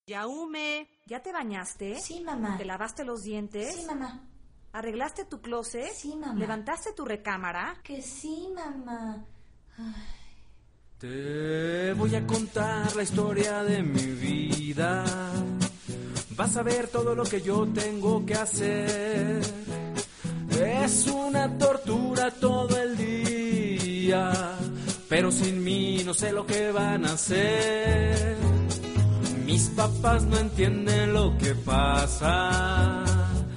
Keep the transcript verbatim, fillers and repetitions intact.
Yaume, ¿ya te bañaste? Sí, mamá. ¿Te lavaste los dientes? Sí, mamá. ¿Arreglaste tu closet? Sí, mamá. ¿Levantaste tu recámara? Que sí, mamá. Ay. Te voy a contar la historia de mi vida. Vas a ver todo lo que yo tengo que hacer. Es una tortura todo el día, pero sin mí no sé lo que van a hacer. Mis papás no entienden lo que pasa.